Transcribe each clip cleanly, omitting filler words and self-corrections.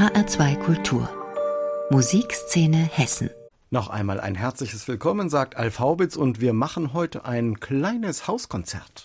HR2 Kultur. Musikszene Hessen. Noch einmal ein herzliches Willkommen, sagt Alf Haubitz, und wir machen heute ein kleines Hauskonzert.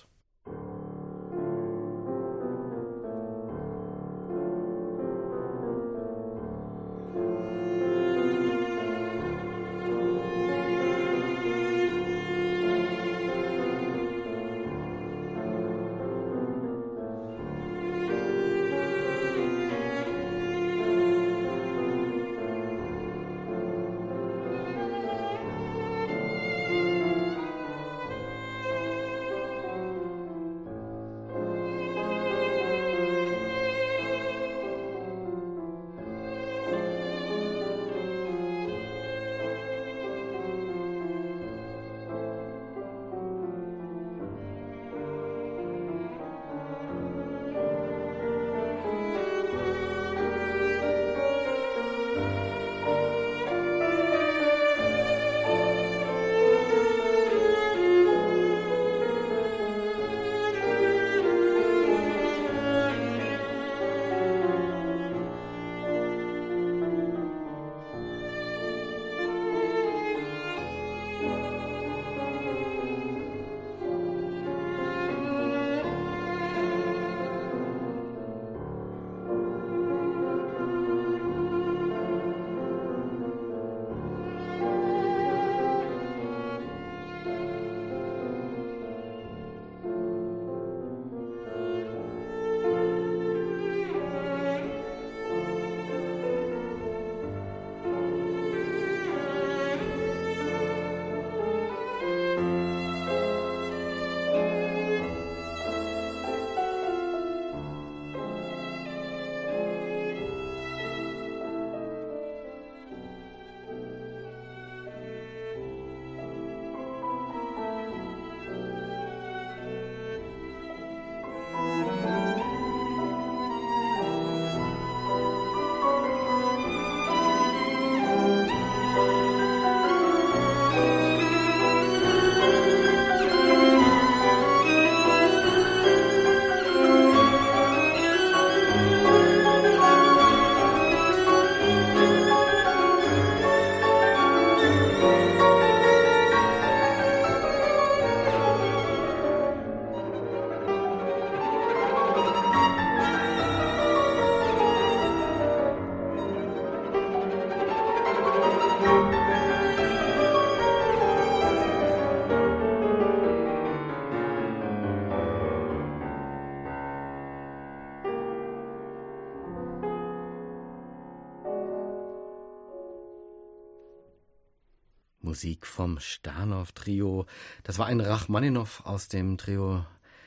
Musik vom Stanow-Trio. Das war ein Rachmaninow aus dem Trio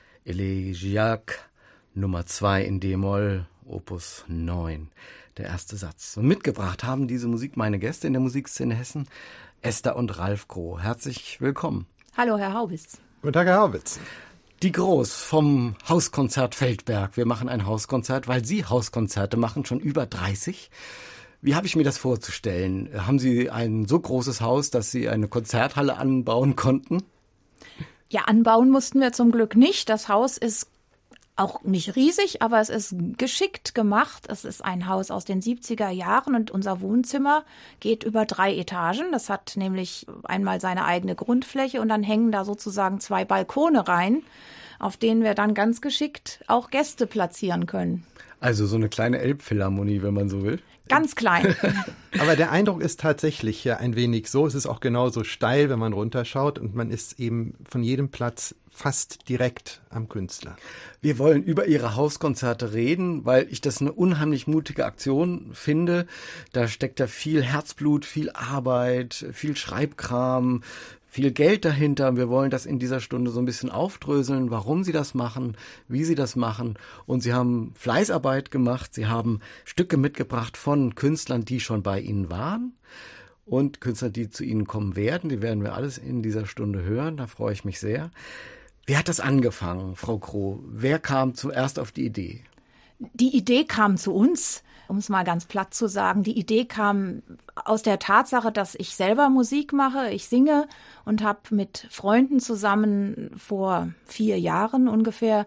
Elegiac Nummer 2 in D-Moll, Opus 9, der erste Satz. Und mitgebracht haben diese Musik meine Gäste in der Musikszene Hessen, Esther und Ralf Groh. Herzlich willkommen. Hallo, Herr Haubitz. Guten Tag, Herr Haubitz. Die Groß vom Hauskonzert Feldberg. Wir machen ein Hauskonzert, weil Sie Hauskonzerte machen, schon über 30. Wie habe ich mir das vorzustellen? Haben Sie ein so großes Haus, dass Sie eine Konzerthalle anbauen konnten? Ja, anbauen mussten wir zum Glück nicht. Das Haus ist auch nicht riesig, aber es ist geschickt gemacht. Es ist ein Haus aus den 70er Jahren und unser Wohnzimmer geht über 3 Etagen. Das hat nämlich einmal seine eigene Grundfläche und dann hängen da sozusagen 2 Balkone rein, auf denen wir dann ganz geschickt auch Gäste platzieren können. Also so eine kleine Elbphilharmonie, wenn man so will. Ganz klein. Aber der Eindruck ist tatsächlich ja ein wenig so. Es ist auch genauso steil, wenn man runterschaut, und man ist eben von jedem Platz fast direkt am Künstler. Wir wollen über Ihre Hauskonzerte reden, weil ich das eine unheimlich mutige Aktion finde. Da steckt ja viel Herzblut, viel Arbeit, viel Schreibkram, viel Geld dahinter. Wir wollen das in dieser Stunde so ein bisschen aufdröseln, warum Sie das machen, wie Sie das machen. Und Sie haben Fleißarbeit gemacht. Sie haben Stücke mitgebracht von Künstlern, die schon bei Ihnen waren, und Künstler, die zu Ihnen kommen werden. Die werden wir alles in dieser Stunde hören. Da freue ich mich sehr. Wie hat das angefangen, Frau Groh? Wer kam zuerst auf die Idee? Die Idee kam zu uns, Um es mal ganz platt zu sagen, die Idee kam aus der Tatsache, dass ich selber Musik mache. Ich singe und habe mit Freunden zusammen vor 4 Jahren ungefähr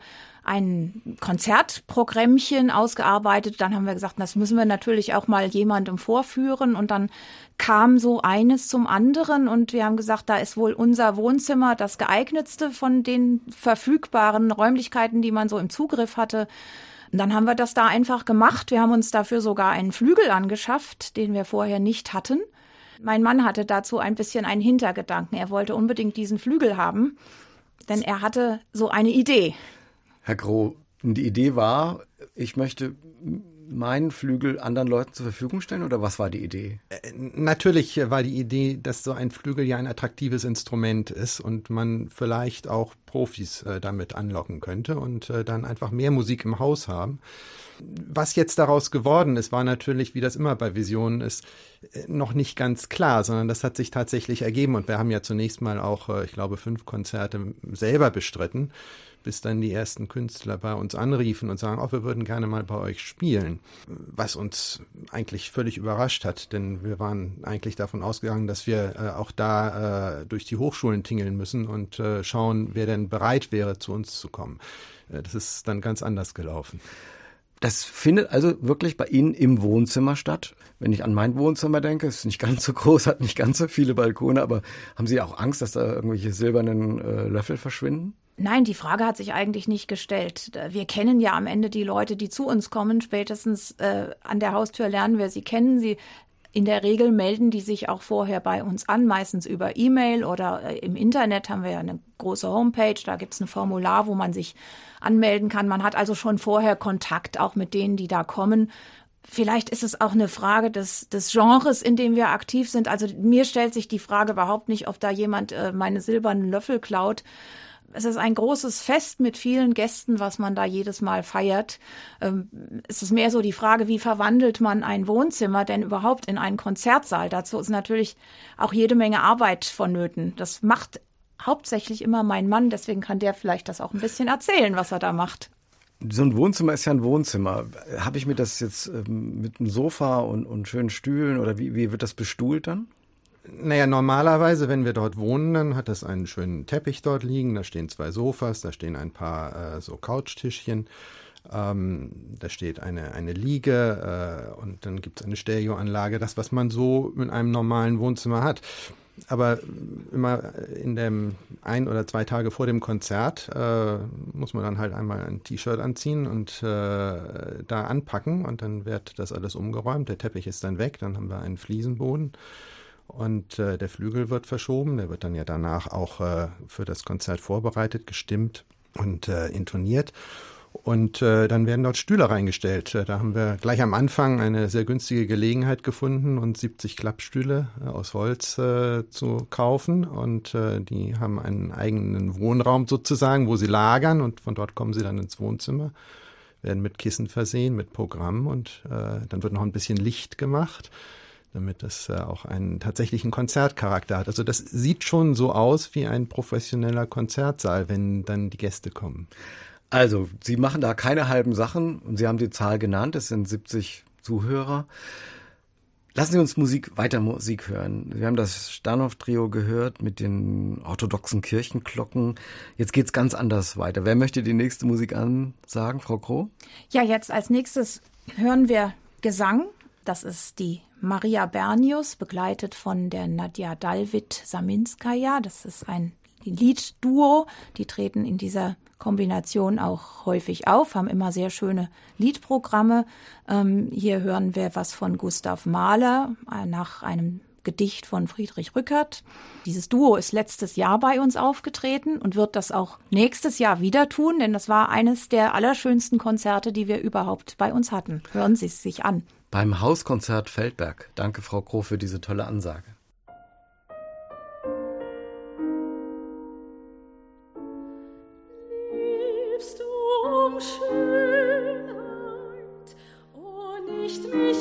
ein Konzertprogrammchen ausgearbeitet. Dann haben wir gesagt, das müssen wir natürlich auch mal jemandem vorführen. Und dann kam so eines zum anderen. Und wir haben gesagt, da ist wohl unser Wohnzimmer das geeignetste von den verfügbaren Räumlichkeiten, die man so im Zugriff hatte. Und dann haben wir das da einfach gemacht. Wir haben uns dafür sogar einen Flügel angeschafft, den wir vorher nicht hatten. Mein Mann hatte dazu ein bisschen einen Hintergedanken. Er wollte unbedingt diesen Flügel haben, denn er hatte so eine Idee. Herr Groh, die Idee war, ich möchte meinen Flügel anderen Leuten zur Verfügung stellen, oder was war die Idee? Natürlich war die Idee, dass so ein Flügel ja ein attraktives Instrument ist und man vielleicht auch Profis damit anlocken könnte und dann einfach mehr Musik im Haus haben. Was jetzt daraus geworden ist, war natürlich, wie das immer bei Visionen ist, noch nicht ganz klar, sondern das hat sich tatsächlich ergeben und wir haben ja zunächst mal auch, ich glaube, 5 Konzerte selber bestritten, bis dann die ersten Künstler bei uns anriefen und sagen, wir würden gerne mal bei euch spielen. Was uns eigentlich völlig überrascht hat, denn wir waren eigentlich davon ausgegangen, dass wir auch da durch die Hochschulen tingeln müssen und schauen, wer denn bereit wäre, zu uns zu kommen. Das ist dann ganz anders gelaufen. Das findet also wirklich bei Ihnen im Wohnzimmer statt. Wenn ich an mein Wohnzimmer denke, ist nicht ganz so groß, hat nicht ganz so viele Balkone, aber haben Sie auch Angst, dass da irgendwelche silbernen Löffel verschwinden? Nein, die Frage hat sich eigentlich nicht gestellt. Wir kennen ja am Ende die Leute, die zu uns kommen. Spätestens an der Haustür lernen wir sie kennen. In der Regel melden die sich auch vorher bei uns an, meistens über E-Mail oder im Internet haben wir ja eine große Homepage. Da gibt es ein Formular, wo man sich anmelden kann. Man hat also schon vorher Kontakt auch mit denen, die da kommen. Vielleicht ist es auch eine Frage des Genres, in dem wir aktiv sind. Also mir stellt sich die Frage überhaupt nicht, ob da jemand meine silbernen Löffel klaut. Es ist ein großes Fest mit vielen Gästen, was man da jedes Mal feiert. Es ist mehr so die Frage, wie verwandelt man ein Wohnzimmer denn überhaupt in einen Konzertsaal? Dazu ist natürlich auch jede Menge Arbeit vonnöten. Das macht hauptsächlich immer mein Mann, deswegen kann der vielleicht das auch ein bisschen erzählen, was er da macht. So ein Wohnzimmer ist ja ein Wohnzimmer. Habe ich mir das jetzt mit einem Sofa und schönen Stühlen oder wie wird das bestuhlt dann? Naja, normalerweise, wenn wir dort wohnen, dann hat es einen schönen Teppich dort liegen, da stehen 2 Sofas, da stehen ein paar so Couchtischchen, da steht eine Liege und dann gibt es eine Stereoanlage, das, was man so in einem normalen Wohnzimmer hat. Aber immer in dem 1 oder 2 Tage vor dem Konzert muss man dann halt einmal ein T-Shirt anziehen und da anpacken und dann wird das alles umgeräumt, der Teppich ist dann weg, dann haben wir einen Fliesenboden. Und der Flügel wird verschoben, der wird dann ja danach auch für das Konzert vorbereitet, gestimmt und intoniert. Und dann werden dort Stühle reingestellt. Da haben wir gleich am Anfang eine sehr günstige Gelegenheit gefunden, uns 70 Klappstühle aus Holz zu kaufen. Und die haben einen eigenen Wohnraum sozusagen, wo sie lagern. Und von dort kommen sie dann ins Wohnzimmer, werden mit Kissen versehen, mit Programm. Und dann wird noch ein bisschen Licht gemacht, damit es auch einen tatsächlichen Konzertcharakter hat. Also das sieht schon so aus wie ein professioneller Konzertsaal, wenn dann die Gäste kommen. Also, Sie machen da keine halben Sachen und Sie haben die Zahl genannt, es sind 70 Zuhörer. Lassen Sie uns weiter Musik hören. Wir haben das Sternhoff-Trio gehört mit den orthodoxen Kirchenglocken. Jetzt geht's ganz anders weiter. Wer möchte die nächste Musik ansagen, Frau Groh? Ja, jetzt als nächstes hören wir Gesang. Das ist die Maria Bernius, begleitet von der Nadja Dalvid-Saminskaja. Das ist ein Liedduo. Die treten in dieser Kombination auch häufig auf, haben immer sehr schöne Liedprogramme. Hier hören wir was von Gustav Mahler nach einem Gedicht von Friedrich Rückert. Dieses Duo ist letztes Jahr bei uns aufgetreten und wird das auch nächstes Jahr wieder tun, denn das war eines der allerschönsten Konzerte, die wir überhaupt bei uns hatten. Hören Sie es sich an. Beim Hauskonzert Feldberg. Danke, Frau Groh, für diese tolle Ansage. Liebst du um Schönheit, oh nicht mich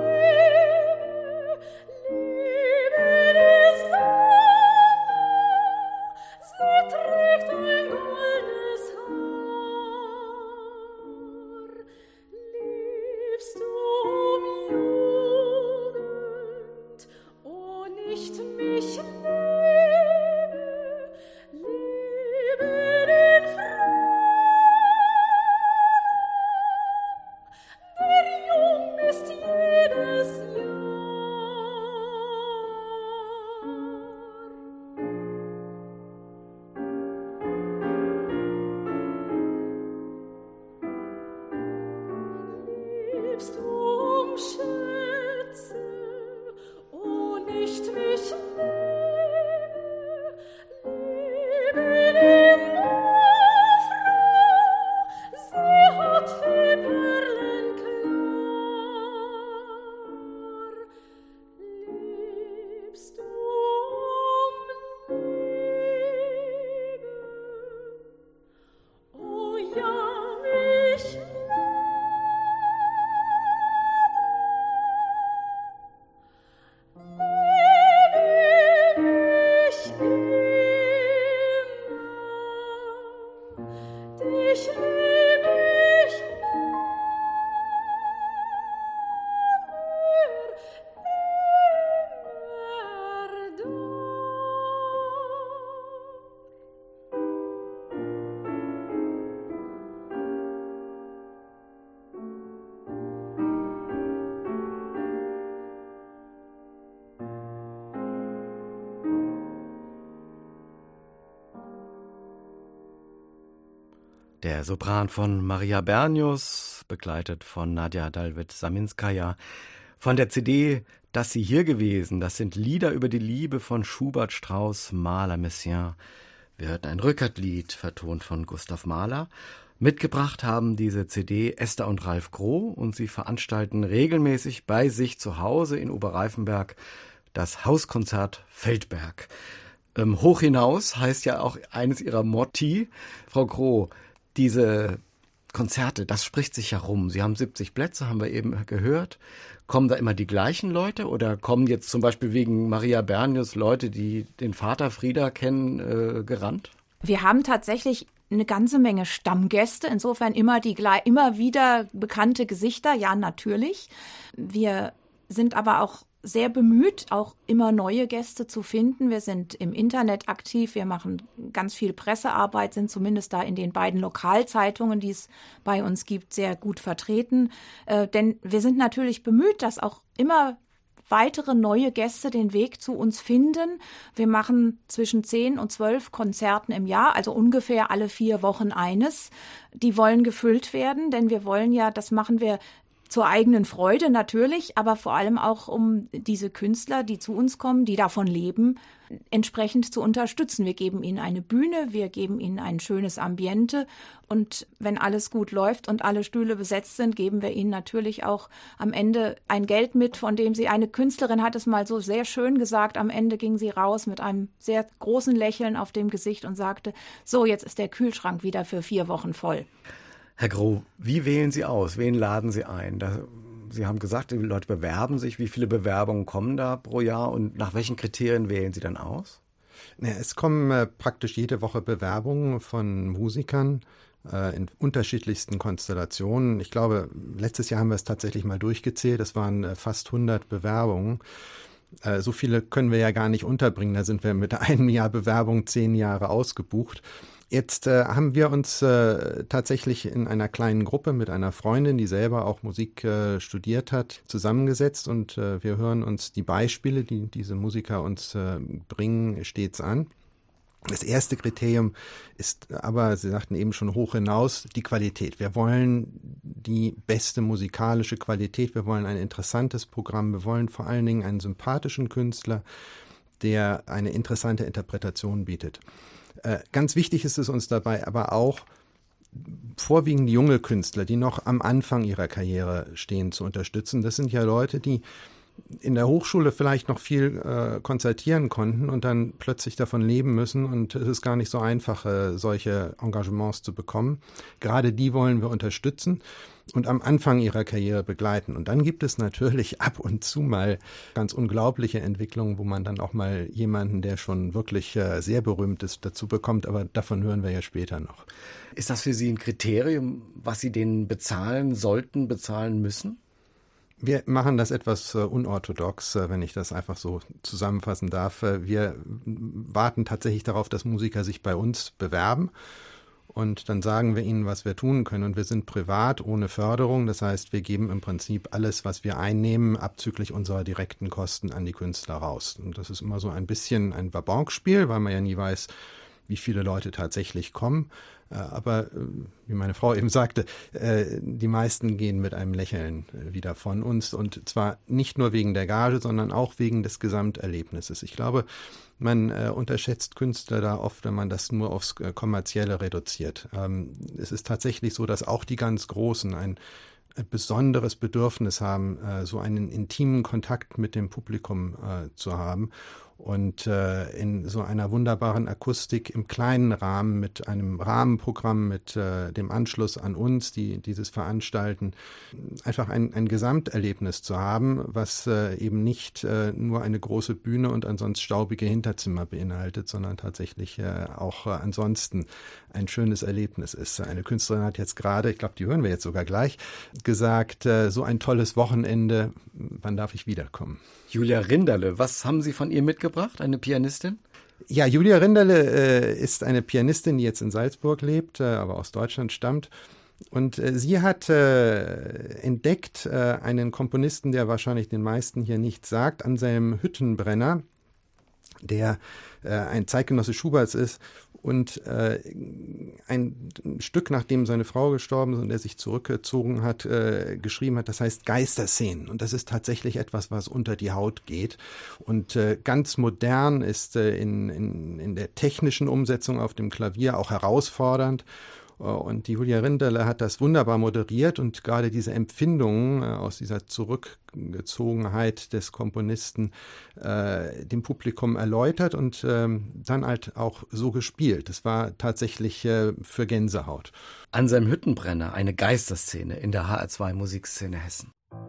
liebe die Sonne, sie trägt ein goldenes Haar. Liebst du um liebst du um Schätze, o nicht mich liebe die Frau, sie hat viel Perlen klar. Liebst du um Liebe, o ja, mich dich liebe ich Der Sopran von Maria Bernius, begleitet von Nadja Dalwet-Saminskaja, von der CD Das Sie hier gewesen. Das sind Lieder über die Liebe von Schubert, Strauss, Mahler, Messiaen. Wir hörten ein Rückertlied, vertont von Gustav Mahler. Mitgebracht haben diese CD Esther und Ralf Groh und sie veranstalten regelmäßig bei sich zu Hause in Oberreifenberg das Hauskonzert Feldberg. Hoch hinaus heißt ja auch eines ihrer Motti. Frau Groh, diese Konzerte, das spricht sich ja rum. Sie haben 70 Plätze, haben wir eben gehört. Kommen da immer die gleichen Leute oder kommen jetzt zum Beispiel wegen Maria Bernius Leute, die den Vater Frieda kennen, gerannt? Wir haben tatsächlich eine ganze Menge Stammgäste, insofern immer wieder bekannte Gesichter, ja natürlich. Wir sind aber auch sehr bemüht, auch immer neue Gäste zu finden. Wir sind im Internet aktiv, wir machen ganz viel Pressearbeit, sind zumindest da in den beiden Lokalzeitungen, die es bei uns gibt, sehr gut vertreten. Denn wir sind natürlich bemüht, dass auch immer weitere neue Gäste den Weg zu uns finden. Wir machen zwischen 10 und 12 Konzerten im Jahr, also ungefähr alle 4 Wochen eines. Die wollen gefüllt werden, denn wir wollen ja, das machen wir zur eigenen Freude natürlich, aber vor allem auch, um diese Künstler, die zu uns kommen, die davon leben, entsprechend zu unterstützen. Wir geben ihnen eine Bühne, wir geben ihnen ein schönes Ambiente und wenn alles gut läuft und alle Stühle besetzt sind, geben wir ihnen natürlich auch am Ende ein Geld mit, von dem eine Künstlerin hat es mal so sehr schön gesagt, am Ende ging sie raus mit einem sehr großen Lächeln auf dem Gesicht und sagte, so, jetzt ist der Kühlschrank wieder für 4 Wochen voll. Herr Groh, wie wählen Sie aus? Wen laden Sie ein? Sie haben gesagt, die Leute bewerben sich. Wie viele Bewerbungen kommen da pro Jahr und nach welchen Kriterien wählen Sie dann aus? Es kommen praktisch jede Woche Bewerbungen von Musikern in unterschiedlichsten Konstellationen. Ich glaube, letztes Jahr haben wir es tatsächlich mal durchgezählt. Es waren fast 100 Bewerbungen. So viele können wir ja gar nicht unterbringen. Da sind wir mit einem Jahr Bewerbung 10 Jahre ausgebucht. Jetzt haben wir uns tatsächlich in einer kleinen Gruppe mit einer Freundin, die selber auch Musik studiert hat, zusammengesetzt und wir hören uns die Beispiele, die diese Musiker uns bringen, stets an. Das erste Kriterium ist aber, Sie sagten eben schon hoch hinaus, die Qualität. Wir wollen die beste musikalische Qualität, wir wollen ein interessantes Programm, wir wollen vor allen Dingen einen sympathischen Künstler, der eine interessante Interpretation bietet. Ganz wichtig ist es uns dabei aber auch, vorwiegend junge Künstler, die noch am Anfang ihrer Karriere stehen, zu unterstützen. Das sind ja Leute, die in der Hochschule vielleicht noch viel konzertieren konnten und dann plötzlich davon leben müssen und es ist gar nicht so einfach, solche Engagements zu bekommen. Gerade die wollen wir unterstützen und am Anfang ihrer Karriere begleiten. Und dann gibt es natürlich ab und zu mal ganz unglaubliche Entwicklungen, wo man dann auch mal jemanden, der schon wirklich sehr berühmt ist, dazu bekommt, aber davon hören wir ja später noch. Ist das für Sie ein Kriterium, was Sie denen bezahlen sollten, bezahlen müssen? Wir machen das etwas unorthodox, wenn ich das einfach so zusammenfassen darf. Wir warten tatsächlich darauf, dass Musiker sich bei uns bewerben und dann sagen wir ihnen, was wir tun können. Und wir sind privat, ohne Förderung. Das heißt, wir geben im Prinzip alles, was wir einnehmen, abzüglich unserer direkten Kosten an die Künstler raus. Und das ist immer so ein bisschen ein Vabanque-Spiel, weil man ja nie weiß, wie viele Leute tatsächlich kommen. Aber wie meine Frau eben sagte, die meisten gehen mit einem Lächeln wieder von uns, und zwar nicht nur wegen der Gage, sondern auch wegen des Gesamterlebnisses. Ich glaube, man unterschätzt Künstler da oft, wenn man das nur aufs Kommerzielle reduziert. Es ist tatsächlich so, dass auch die ganz Großen ein besonderes Bedürfnis haben, so einen intimen Kontakt mit dem Publikum zu haben. Und in so einer wunderbaren Akustik im kleinen Rahmen mit einem Rahmenprogramm, mit dem Anschluss an uns, die dieses veranstalten, einfach ein Gesamterlebnis zu haben, was eben nicht nur eine große Bühne und ansonsten staubige Hinterzimmer beinhaltet, sondern tatsächlich auch ansonsten ein schönes Erlebnis ist. Eine Künstlerin hat jetzt gerade, ich glaube, die hören wir jetzt sogar gleich, gesagt, so ein tolles Wochenende, wann darf ich wiederkommen? Julia Rinderle, was haben Sie von ihr mitgebracht, eine Pianistin? Ja, Julia Rinderle ist eine Pianistin, die jetzt in Salzburg lebt, aber aus Deutschland stammt. Und sie hat entdeckt einen Komponisten, der wahrscheinlich den meisten hier nichts sagt, Anselm Hüttenbrenner, der ein Zeitgenosse Schuberts ist und ein Stück, nachdem seine Frau gestorben ist und er sich zurückgezogen hat, geschrieben hat, das heißt Geisterszenen. Und das ist tatsächlich etwas, was unter die Haut geht. Und ganz modern ist in der technischen Umsetzung auf dem Klavier auch herausfordernd. Und die Julia Rinderle hat das wunderbar moderiert und gerade diese Empfindungen aus dieser Zurückgezogenheit des Komponisten dem Publikum erläutert und dann halt auch so gespielt. Es war tatsächlich für Gänsehaut. Anselm Hüttenbrenner, eine Geisterszene in der HR2 Musikszene Hessen.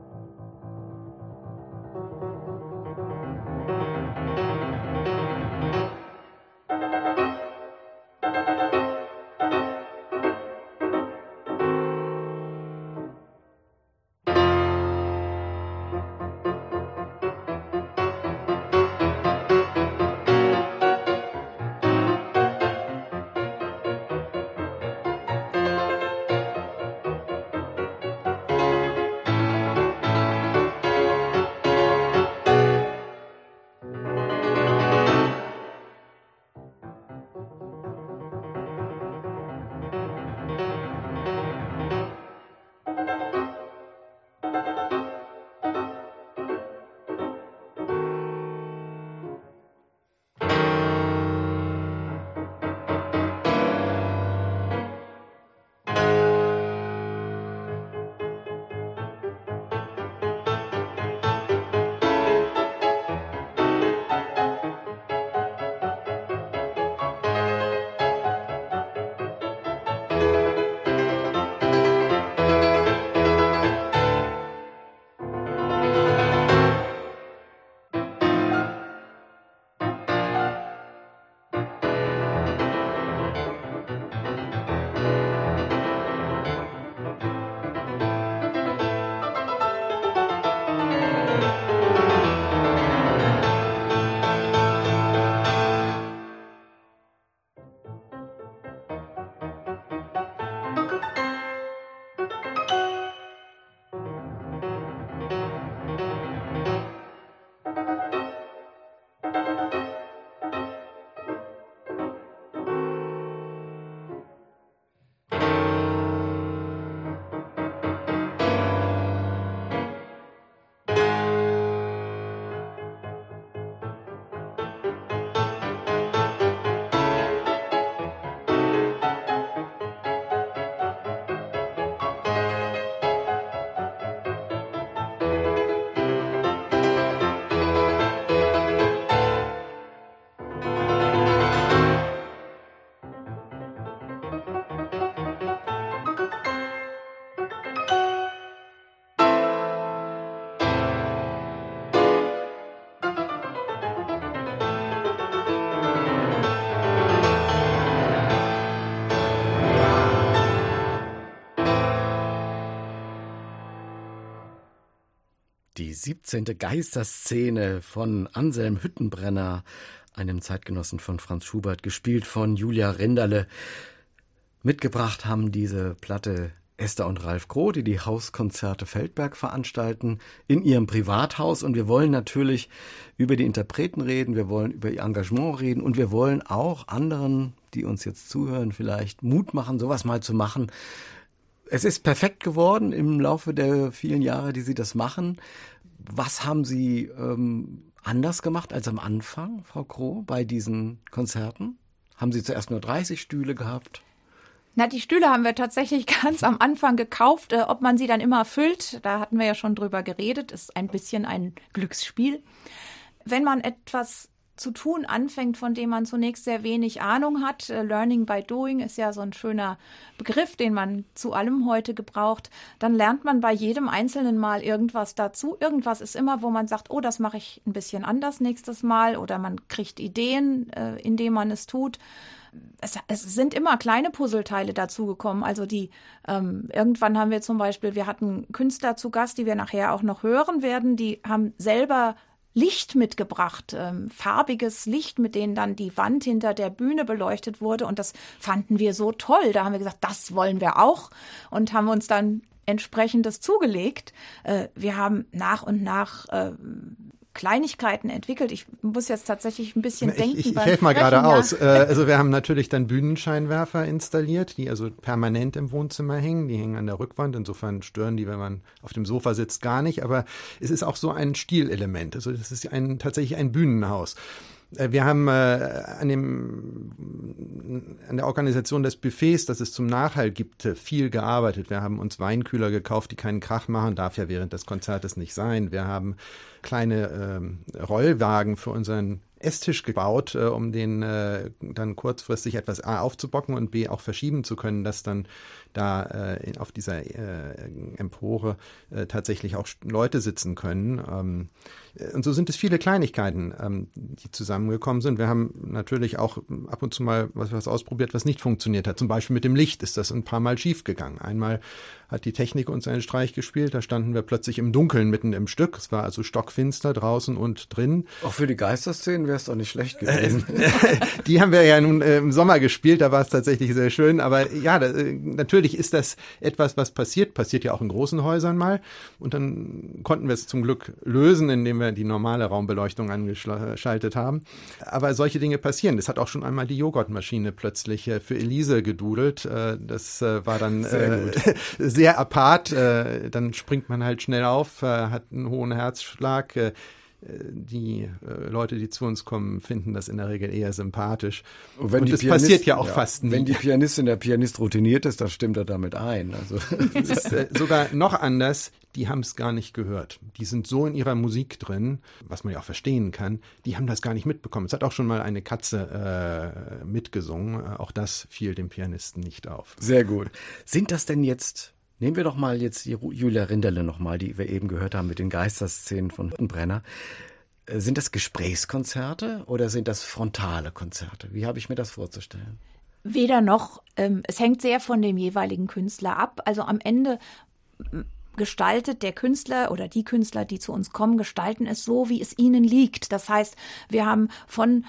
Die 17. Geisterszene von Anselm Hüttenbrenner, einem Zeitgenossen von Franz Schubert, gespielt von Julia Rinderle. Mitgebracht haben diese Platte Esther und Ralf Groh, die die Hauskonzerte Feldberg veranstalten, in ihrem Privathaus. Und wir wollen natürlich über die Interpreten reden, wir wollen über ihr Engagement reden und wir wollen auch anderen, die uns jetzt zuhören, vielleicht Mut machen, sowas mal zu machen. Es ist perfekt geworden im Laufe der vielen Jahre, die Sie das machen. Was haben Sie anders gemacht als am Anfang, Frau Groh, bei diesen Konzerten? Haben Sie zuerst nur 30 Stühle gehabt? Na, die Stühle haben wir tatsächlich ganz am Anfang gekauft. Ob man sie dann immer füllt, da hatten wir ja schon drüber geredet, ist ein bisschen ein Glücksspiel. Wenn man etwas zu tun anfängt, von dem man zunächst sehr wenig Ahnung hat, Learning by Doing ist ja so ein schöner Begriff, den man zu allem heute gebraucht, dann lernt man bei jedem einzelnen Mal irgendwas dazu. Irgendwas ist immer, wo man sagt, oh, das mache ich ein bisschen anders nächstes Mal, oder man kriegt Ideen, indem man es tut. Es sind immer kleine Puzzleteile dazugekommen. Also irgendwann haben wir zum Beispiel, wir hatten Künstler zu Gast, die wir nachher auch noch hören werden, die haben selber Licht mitgebracht, farbiges Licht, mit denen dann die Wand hinter der Bühne beleuchtet wurde. Und das fanden wir so toll. Da haben wir gesagt, das wollen wir auch, und haben uns dann entsprechendes zugelegt. Wir haben nach und nach Kleinigkeiten entwickelt. Ich muss jetzt tatsächlich ein bisschen denken. Ich helfe mal gerade aus. Also wir haben natürlich dann Bühnenscheinwerfer installiert, die also permanent im Wohnzimmer hängen. Die hängen an der Rückwand. Insofern stören die, wenn man auf dem Sofa sitzt, gar nicht. Aber es ist auch so ein Stilelement. Also das ist tatsächlich ein Bühnenhaus. Wir haben an der Organisation des Buffets, das es zum Nachhall gibt, viel gearbeitet. Wir haben uns Weinkühler gekauft, die keinen Krach machen, darf ja während des Konzertes nicht sein. Wir haben kleine Rollwagen für unseren Esstisch gebaut, um den dann kurzfristig etwas A aufzubocken und B auch verschieben zu können, dass dann da auf dieser Empore tatsächlich auch Leute sitzen können. Und so sind es viele Kleinigkeiten, die zusammengekommen sind. Wir haben natürlich auch ab und zu mal was ausprobiert, was nicht funktioniert hat. Zum Beispiel mit dem Licht ist das ein paar Mal schief gegangen. Einmal hat die Technik uns einen Streich gespielt, da standen wir plötzlich im Dunkeln mitten im Stück. Es war also stockfinster draußen und drin. Auch für die Geisterszenen wäre es doch nicht schlecht gewesen. Die haben wir ja nun im Sommer gespielt, da war es tatsächlich sehr schön. Aber ja, natürlich ist das etwas, was passiert ja auch in großen Häusern mal. Und dann konnten wir es zum Glück lösen, indem wir die normale Raumbeleuchtung angeschaltet haben. Aber solche Dinge passieren. Es hat auch schon einmal die Joghurtmaschine plötzlich für Elise gedudelt. Das war dann sehr apart. Dann springt man halt schnell auf, hat einen hohen Herzschlag. Die Leute, die zu uns kommen, finden das in der Regel eher sympathisch. Und das passiert ja auch fast nie. Wenn die Pianistin, der Pianist routiniert ist, dann stimmt er damit ein. Also. Es ist sogar noch anders, die haben es gar nicht gehört. Die sind so in ihrer Musik drin, was man ja auch verstehen kann, die haben das gar nicht mitbekommen. Es hat auch schon mal eine Katze mitgesungen. Auch das fiel dem Pianisten nicht auf. Sehr gut. Sind das denn jetzt... Nehmen wir doch mal jetzt die Julia Rinderle nochmal, die wir eben gehört haben mit den Geisterszenen von Hüttenbrenner. Sind das Gesprächskonzerte oder sind das frontale Konzerte? Wie habe ich mir das vorzustellen? Weder noch. Es hängt sehr von dem jeweiligen Künstler ab. Also am Ende gestaltet der Künstler oder die Künstler, die zu uns kommen, gestalten es so, wie es ihnen liegt. Das heißt, wir haben von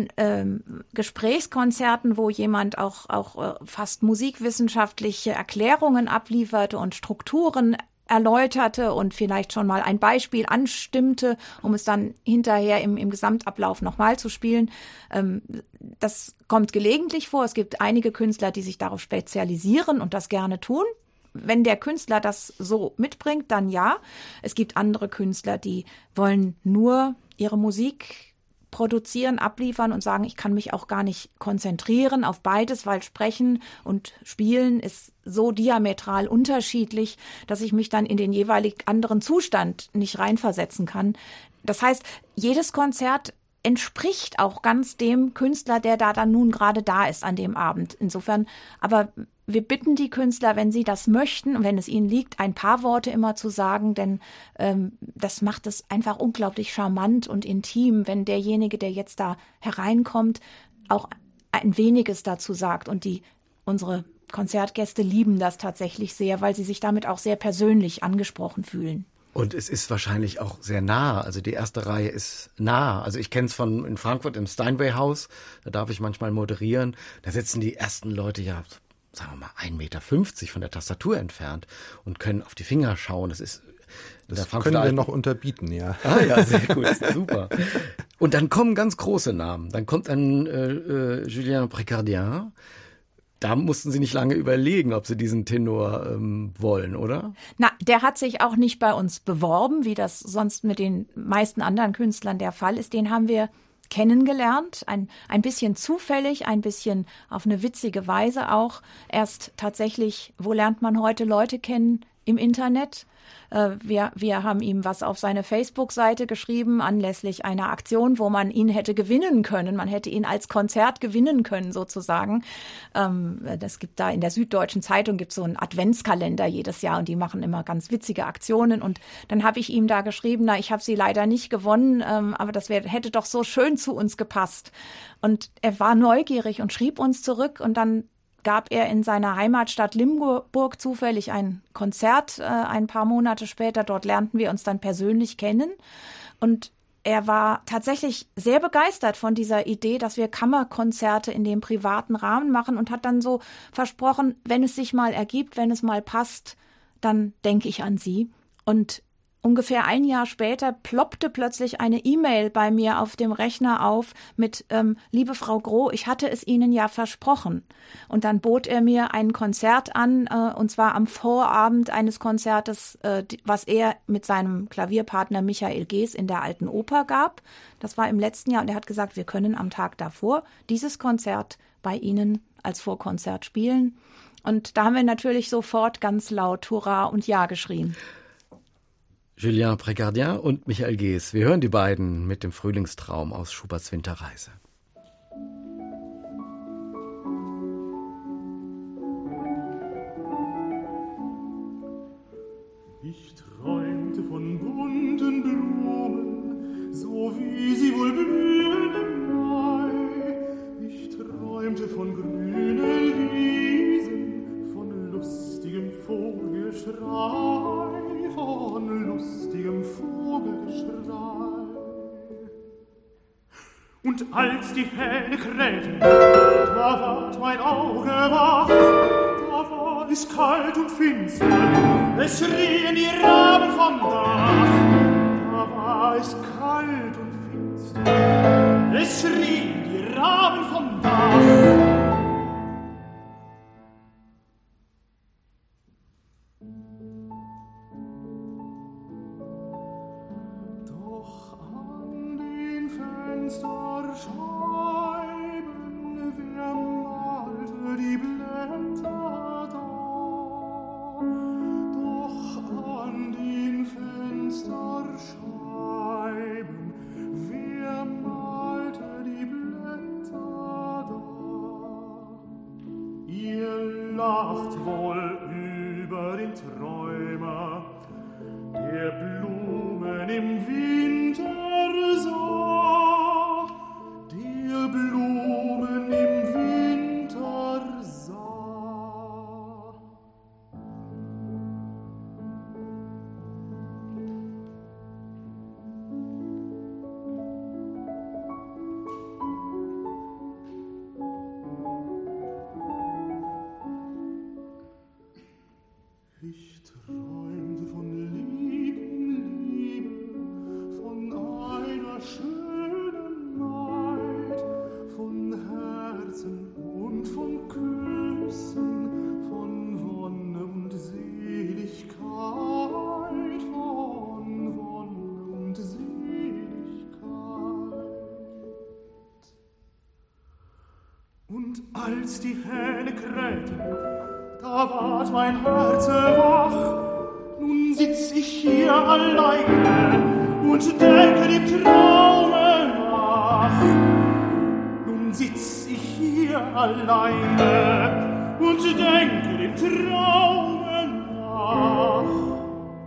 Gesprächskonzerten, wo jemand auch fast musikwissenschaftliche Erklärungen ablieferte und Strukturen erläuterte und vielleicht schon mal ein Beispiel anstimmte, um es dann hinterher im Gesamtablauf nochmal zu spielen. Das kommt gelegentlich vor. Es gibt einige Künstler, die sich darauf spezialisieren und das gerne tun. Wenn der Künstler das so mitbringt, dann ja. Es gibt andere Künstler, die wollen nur ihre Musik produzieren, abliefern und sagen, ich kann mich auch gar nicht konzentrieren auf beides, weil Sprechen und Spielen ist so diametral unterschiedlich, dass ich mich dann in den jeweilig anderen Zustand nicht reinversetzen kann. Das heißt, jedes Konzert entspricht auch ganz dem Künstler, der da dann nun gerade da ist an dem Abend. Insofern, aber wir bitten die Künstler, wenn sie das möchten und wenn es ihnen liegt, ein paar Worte immer zu sagen, denn das macht es einfach unglaublich charmant und intim, wenn derjenige, der jetzt da hereinkommt, auch ein weniges dazu sagt. Und unsere Konzertgäste lieben das tatsächlich sehr, weil sie sich damit auch sehr persönlich angesprochen fühlen. Und es ist wahrscheinlich auch sehr nah. Also die erste Reihe ist nah. Also ich kenne es in Frankfurt im Steinway Haus. Da darf ich manchmal moderieren. Da sitzen die ersten Leute ja sagen wir mal, 1,50 Meter von der Tastatur entfernt und können auf die Finger schauen. Das können wir noch unterbieten, ja. Ah ja, sehr gut, super. Und dann kommen ganz große Namen. Dann kommt ein Julien Précardien. Da mussten Sie nicht lange überlegen, ob Sie diesen Tenor wollen, oder? Na, der hat sich auch nicht bei uns beworben, wie das sonst mit den meisten anderen Künstlern der Fall ist. Den haben wir kennengelernt, ein bisschen zufällig, ein bisschen auf eine witzige Weise auch. Erst tatsächlich, wo lernt man heute Leute kennen? Im Internet. Wir haben ihm was auf seine Facebook-Seite geschrieben, anlässlich einer Aktion, wo man ihn hätte gewinnen können. Man hätte ihn als Konzert gewinnen können, sozusagen. Das gibt da in der Süddeutschen Zeitung gibt's so einen Adventskalender jedes Jahr und die machen immer ganz witzige Aktionen. Und dann habe ich ihm da geschrieben, ich habe sie leider nicht gewonnen, aber das hätte doch so schön zu uns gepasst. Und er war neugierig und schrieb uns zurück und dann gab er in seiner Heimatstadt Limburg zufällig ein Konzert ein paar Monate später. Dort lernten wir uns dann persönlich kennen. Und er war tatsächlich sehr begeistert von dieser Idee, dass wir Kammerkonzerte in dem privaten Rahmen machen und hat dann so versprochen, wenn es sich mal ergibt, wenn es mal passt, dann denke ich an Sie. Und ungefähr ein Jahr später ploppte plötzlich eine E-Mail bei mir auf dem Rechner auf mit liebe Frau Groh, ich hatte es Ihnen ja versprochen. Und dann bot er mir ein Konzert an, und zwar am Vorabend eines Konzertes, was er mit seinem Klavierpartner Michael Gees in der Alten Oper gab. Das war im letzten Jahr und er hat gesagt, wir können am Tag davor dieses Konzert bei Ihnen als Vorkonzert spielen. Und da haben wir natürlich sofort ganz laut Hurra und Ja geschrien. Julien Précardien und Michael Gees. Wir hören die beiden mit dem Frühlingstraum aus Schuberts Winterreise. Ich träumte von bunten Blumen, so wie sie wohl blühen im Mai. Ich träumte von grünen Wiesen, von lustigem Vogelgeschrei. Von lustigem Vogelgeschrei. Und als die Hähne krähten, da ward mein Auge wach, da war es kalt und finster, es schrien die Raben vom Dach. Da war es kalt und finster, es schrien die Raben vom Dach. Lacht wohl über den Träumer, der Blumen im Winter sah, der Blumen im Winter sah. Ich träumte von Liebe, von einer schönen Maid, von Herzen und von Küssen, von Wonne und Seligkeit, von Wonne und Seligkeit. Und als die Hähne krähten, da ward mein Herz wach, nun sitz ich hier alleine und denke dem Traume nach. Nun sitz ich hier alleine und denke dem Traume nach.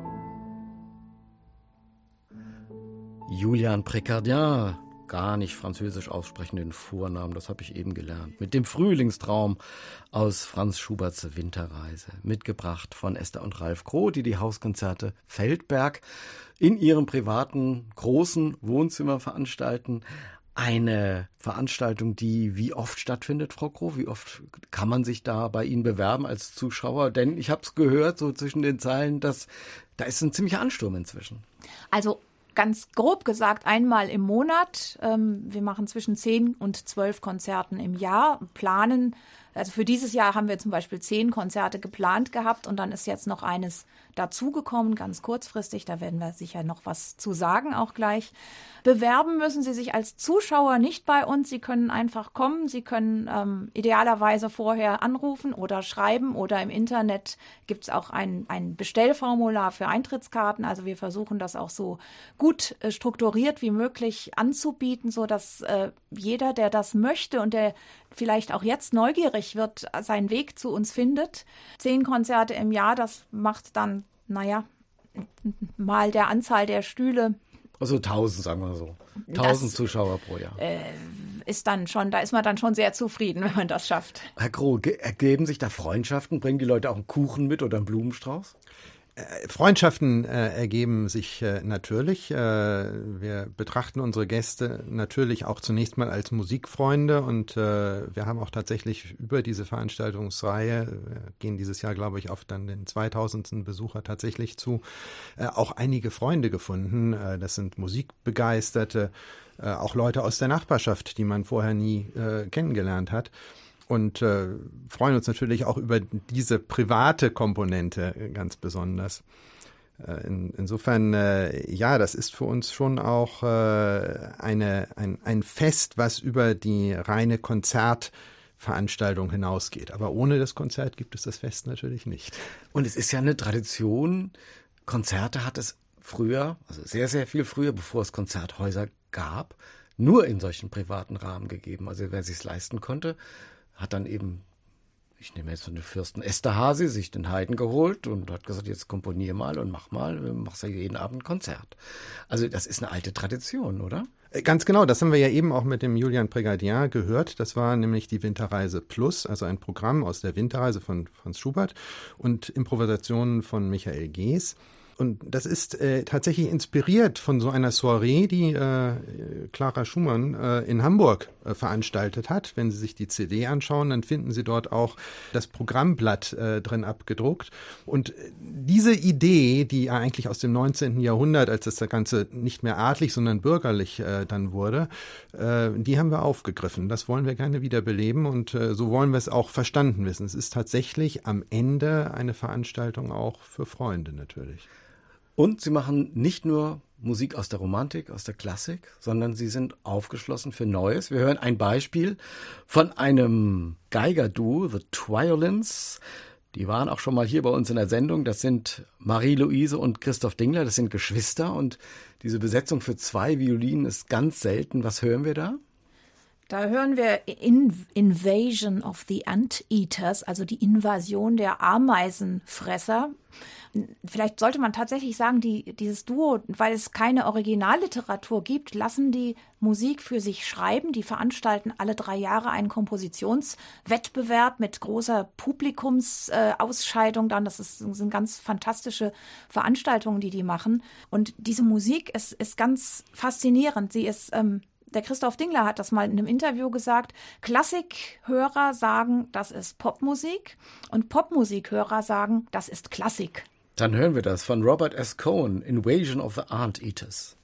Julien Précardien, gar nicht französisch aussprechenden Vornamen, das habe ich eben gelernt. Mit dem Frühlingstraum aus Franz Schuberts Winterreise. Mitgebracht von Esther und Ralf Groh, die Hauskonzerte Feldberg in ihrem privaten großen Wohnzimmer veranstalten. eine Veranstaltung, die wie oft stattfindet, Frau Kroh? Wie oft kann man sich da bei Ihnen bewerben als Zuschauer? Denn ich habe es gehört, so zwischen den Zeilen, dass da ist ein ziemlicher Ansturm inzwischen. Also ganz grob gesagt, einmal im Monat. Wir machen zwischen 10 und 12 Konzerten im Jahr, planen. Also für dieses Jahr haben wir zum Beispiel 10 Konzerte geplant gehabt und dann ist jetzt noch eines dazugekommen, ganz kurzfristig. Da werden wir sicher noch was zu sagen, auch gleich. Bewerben müssen Sie sich als Zuschauer nicht bei uns. Sie können einfach kommen. Sie können idealerweise vorher anrufen oder schreiben oder im Internet gibt es auch ein Bestellformular für Eintrittskarten. Also wir versuchen das auch so gut strukturiert wie möglich anzubieten, sodass jeder, der das möchte und der vielleicht auch jetzt neugierig wird, seinen Weg zu uns findet. 10 Konzerte im Jahr, das macht dann, mal der Anzahl der Stühle. Also 1000, sagen wir so. 1000 Zuschauer pro Jahr. Da ist man dann schon sehr zufrieden, wenn man das schafft. Herr Kroh, ergeben sich da Freundschaften? Bringen die Leute auch einen Kuchen mit oder einen Blumenstrauß? Freundschaften ergeben sich natürlich. Wir betrachten unsere Gäste natürlich auch zunächst mal als Musikfreunde und wir haben auch tatsächlich über diese Veranstaltungsreihe, wir gehen dieses Jahr, glaube ich, auf dann den 2000. Besucher tatsächlich zu, auch einige Freunde gefunden. Das sind Musikbegeisterte, auch Leute aus der Nachbarschaft, die man vorher nie kennengelernt hat. Und freuen uns natürlich auch über diese private Komponente ganz besonders. Insofern, das ist für uns schon auch ein Fest, was über die reine Konzertveranstaltung hinausgeht. Aber ohne das Konzert gibt es das Fest natürlich nicht. Und es ist ja eine Tradition, Konzerte hat es früher, also sehr, sehr viel früher, bevor es Konzerthäuser gab, nur in solchen privaten Rahmen gegeben. Also wer sich es leisten konnte, hat dann eben, ich nehme jetzt von den Fürsten Esterhazy, sich den Haydn geholt und hat gesagt, jetzt komponier mal und machst ja jeden Abend ein Konzert. Also das ist eine alte Tradition, oder? Ganz genau, das haben wir ja eben auch mit dem Julian Prégardien gehört. Das war nämlich die Winterreise Plus, also ein Programm aus der Winterreise von Franz Schubert und Improvisationen von Michael Gees. Und das ist tatsächlich inspiriert von so einer Soiree, die Clara Schumann in Hamburg veranstaltet hat. Wenn Sie sich die CD anschauen, dann finden Sie dort auch das Programmblatt drin abgedruckt. Und diese Idee, die eigentlich aus dem 19. Jahrhundert, als das Ganze nicht mehr adlig, sondern bürgerlich dann wurde, die haben wir aufgegriffen. Das wollen wir gerne wieder beleben und so wollen wir es auch verstanden wissen. Es ist tatsächlich am Ende eine Veranstaltung auch für Freunde natürlich. Und Sie machen nicht nur Musik aus der Romantik, aus der Klassik, sondern Sie sind aufgeschlossen für Neues. Wir hören ein Beispiel von einem Geigerduo, The Twiolins. Die waren auch schon mal hier bei uns in der Sendung. Das sind Marie-Louise und Christoph Dingler. Das sind Geschwister und diese Besetzung für 2 Violinen ist ganz selten. Was hören wir da? Da hören wir Invasion of the Ant-Eaters, also die Invasion der Ameisenfresser. Vielleicht sollte man tatsächlich sagen, dieses Duo, weil es keine Originalliteratur gibt, lassen die Musik für sich schreiben. Die veranstalten alle 3 Jahre einen Kompositionswettbewerb mit großer Publikumsausscheidung. Das sind ganz fantastische Veranstaltungen, die machen. Und diese Musik ist ganz faszinierend. Sie ist der Christoph Dingler hat das mal in einem Interview gesagt, Klassikhörer sagen, das ist Popmusik und Popmusikhörer sagen, das ist Klassik. Dann hören wir das von Robert S. Cohen, Invasion of the Ant-Eaters.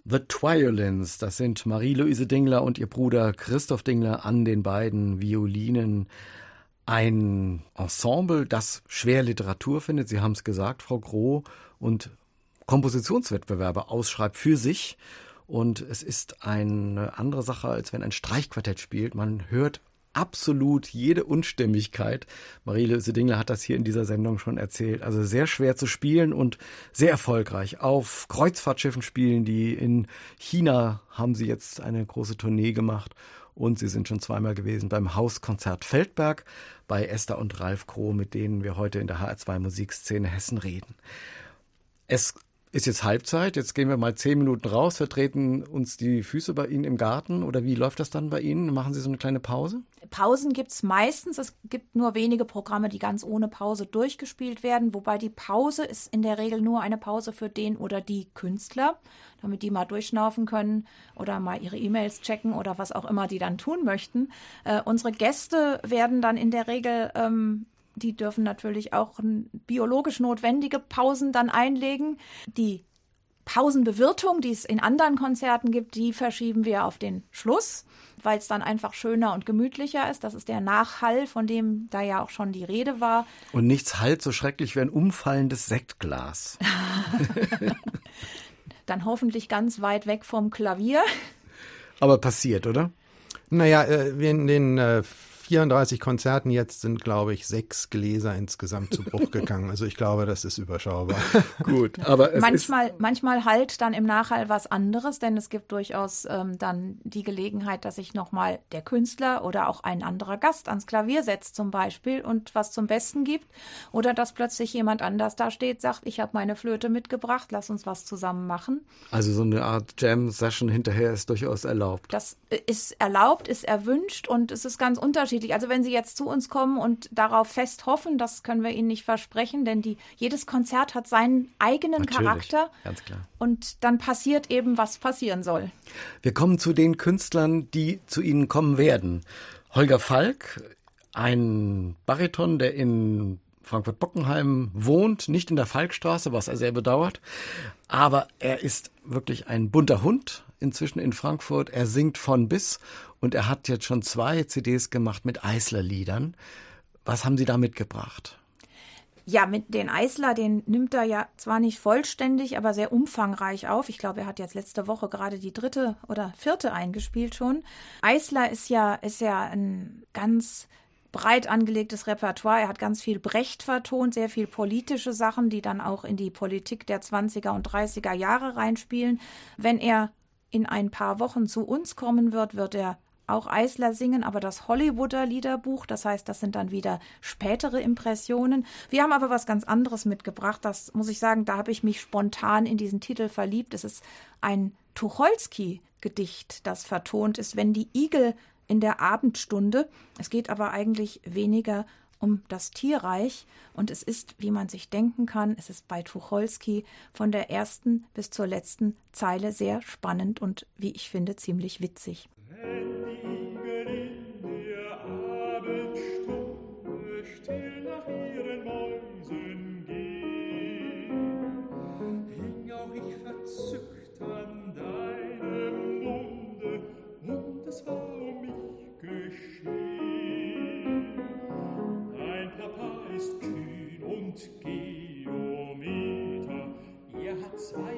The Twiolins, das sind Marie-Louise Dingler und ihr Bruder Christoph Dingler an den beiden Violinen. Ein Ensemble, das schwer Literatur findet, Sie haben es gesagt, Frau Groh, und Kompositionswettbewerbe ausschreibt für sich. Und es ist eine andere Sache, als wenn ein Streichquartett spielt. Man hört absolut jede Unstimmigkeit. Marie-Louise Dingler hat das hier in dieser Sendung schon erzählt. Also sehr schwer zu spielen und sehr erfolgreich. Auf Kreuzfahrtschiffen spielen die. In China haben sie jetzt eine große Tournee gemacht. Und sie sind schon zweimal gewesen beim Hauskonzert Feldberg bei Esther und Ralf Kroh, mit denen wir heute in der HR2 Musikszene Hessen reden. Es ist jetzt Halbzeit, jetzt gehen wir mal 10 Minuten raus, vertreten uns die Füße bei Ihnen im Garten oder wie läuft das dann bei Ihnen? Machen Sie so eine kleine Pause? Pausen gibt es meistens, es gibt nur wenige Programme, die ganz ohne Pause durchgespielt werden, wobei die Pause ist in der Regel nur eine Pause für den oder die Künstler, damit die mal durchschnaufen können oder mal ihre E-Mails checken oder was auch immer die dann tun möchten. Unsere Gäste werden dann in der Regel die dürfen natürlich auch biologisch notwendige Pausen dann einlegen. Die Pausenbewirtung, die es in anderen Konzerten gibt, die verschieben wir auf den Schluss, weil es dann einfach schöner und gemütlicher ist. Das ist der Nachhall, von dem da ja auch schon die Rede war. Und nichts hallt so schrecklich wie ein umfallendes Sektglas. Dann hoffentlich ganz weit weg vom Klavier. Aber passiert, oder? Naja, in den 34 Konzerten jetzt sind, glaube ich, 6 Gläser insgesamt zu Bruch gegangen. Also ich glaube, das ist überschaubar. Gut, aber es manchmal halt dann im Nachhall was anderes, denn es gibt durchaus dann die Gelegenheit, dass sich nochmal der Künstler oder auch ein anderer Gast ans Klavier setzt zum Beispiel und was zum Besten gibt. Oder dass plötzlich jemand anders da steht, sagt, ich habe meine Flöte mitgebracht, lass uns was zusammen machen. Also so eine Art Jam-Session hinterher ist durchaus erlaubt. Das ist erlaubt, ist erwünscht und es ist ganz unterschiedlich. Also wenn Sie jetzt zu uns kommen und darauf fest hoffen, das können wir Ihnen nicht versprechen, denn jedes Konzert hat seinen eigenen Natürlich, Charakter. ganz klar. Und dann passiert eben, was passieren soll. Wir kommen zu den Künstlern, die zu Ihnen kommen werden. Holger Falk, ein Bariton, der in Frankfurt-Bockenheim wohnt, nicht in der Falkstraße, was er sehr bedauert. Aber er ist wirklich ein bunter Hund inzwischen in Frankfurt. Er singt von bis und er hat jetzt schon 2 CDs gemacht mit Eisler-Liedern. Was haben Sie da mitgebracht? Ja, mit den Eisler, den nimmt er ja zwar nicht vollständig, aber sehr umfangreich auf. Ich glaube, er hat jetzt letzte Woche gerade die 3. oder 4. eingespielt schon. Eisler ist ja ein ganz breit angelegtes Repertoire. Er hat ganz viel Brecht vertont, sehr viel politische Sachen, die dann auch in die Politik der 20er und 30er Jahre reinspielen. Wenn er in ein paar Wochen zu uns kommen wird er auch Eisler singen, aber das Hollywooder Liederbuch, das heißt, das sind dann wieder spätere Impressionen. Wir haben aber was ganz anderes mitgebracht, das muss ich sagen, da habe ich mich spontan in diesen Titel verliebt. Es ist ein Tucholsky-Gedicht, das vertont ist, wenn die Igel in der Abendstunde. Es geht aber eigentlich weniger um das Tierreich und es ist, wie man sich denken kann, es ist bei Tucholsky von der ersten bis zur letzten Zeile sehr spannend und, wie ich finde, ziemlich witzig. Wenn die Igel in der Abendstunde still nach ihren Mäusen gehen, hing auch ich verzückt an deinem Munde und es war um mich geschehen. Dein Papa ist kühn und Geometer, er hat 2